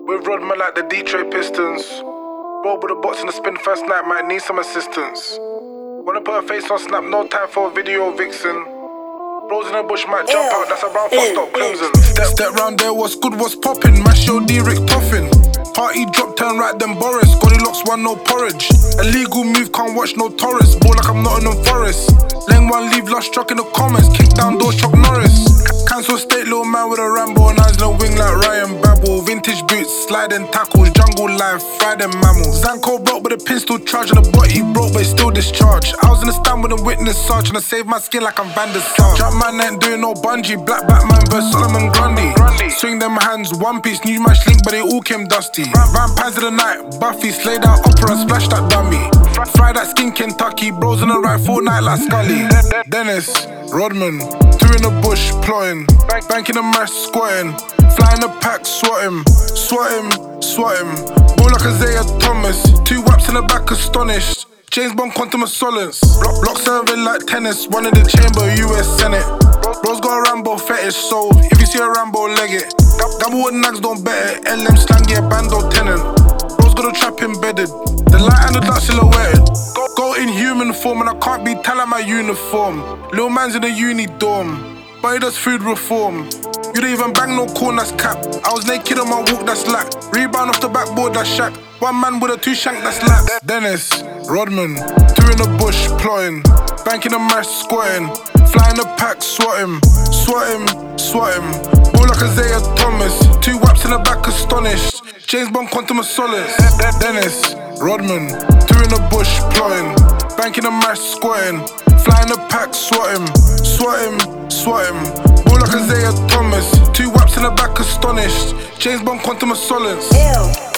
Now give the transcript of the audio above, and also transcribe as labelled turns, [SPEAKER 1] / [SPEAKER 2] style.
[SPEAKER 1] With Rodman like the Detroit Pistons. Roll with the box in the spin first night, might need some assistance. Wanna put a face on snap, no time for a video vixen. Bros in the bush might jump out, that's a brown fucked up crimson. Step round there, what's good, what's poppin'? Mash your D-Rick Toffin. Party drop, turn right, then Boris. Goldilocks one, no porridge. Illegal move, can't watch no Taurus. Ball like I'm Nottingham Forest. Lane one, leave lost struck in the comments. Kick down door, Chuck Norris. Cancel state, little man with a Rambo. And eyes in the wing like Ryan Babel. Vintage boots, sliding tackles. Jungle life, fried them mammals. Zanko broke but the pin still charging. The body broke but it's still discharged. I was in the stand with a witness search. And I saved my skin like I'm Van der Sar. Jump man ain't doing no bungee. Black Batman vs Solomon Grundy. Swing them hands, one piece, new match link, but they all came dusty. Vampires of the night, Buffy, slayed out opera, splash that dummy. Fry that skin Kentucky, bros on the right, Fortnite like Scully. Dennis, Rodman, two in the bush, plotting. Bank in the mash, squatting. Fly in the pack, swat him. Ball like Isaiah Thomas, two whaps in the back, astonished. James Bond, Quantum of Solace. Block serving like tennis, one in the chamber, US Senate. Bros got a Rambo fetish, so if you see a Rambo, leg it. Gamble with nags, don't bet it. LM slang, yeah, bando tenant. Bros got a trap embedded. The light and the dark silhouetted. Go in human form, and I can't be telling my uniform. Lil man's in the uni dorm, but he does food reform. You don't even bang no corn, that's cap. I was naked on my walk, that's lack. Rebound off the backboard, that's shack. One man with a two shank, that's laps. Dennis, Rodman, two in the bush, plotting. Bank in the mash, squatting. Fly in the pack, swat him. Ball like Isaiah Thomas, two whaps in the back, astonished. James Bond, Quantum of Solace. Dennis, Rodman, two in the bush, plotting. Bank in the mash, squatting. Fly in the pack, swat him. Ball like Isaiah Thomas, two whaps in the back, astonished. James Bond, Quantum of Solace.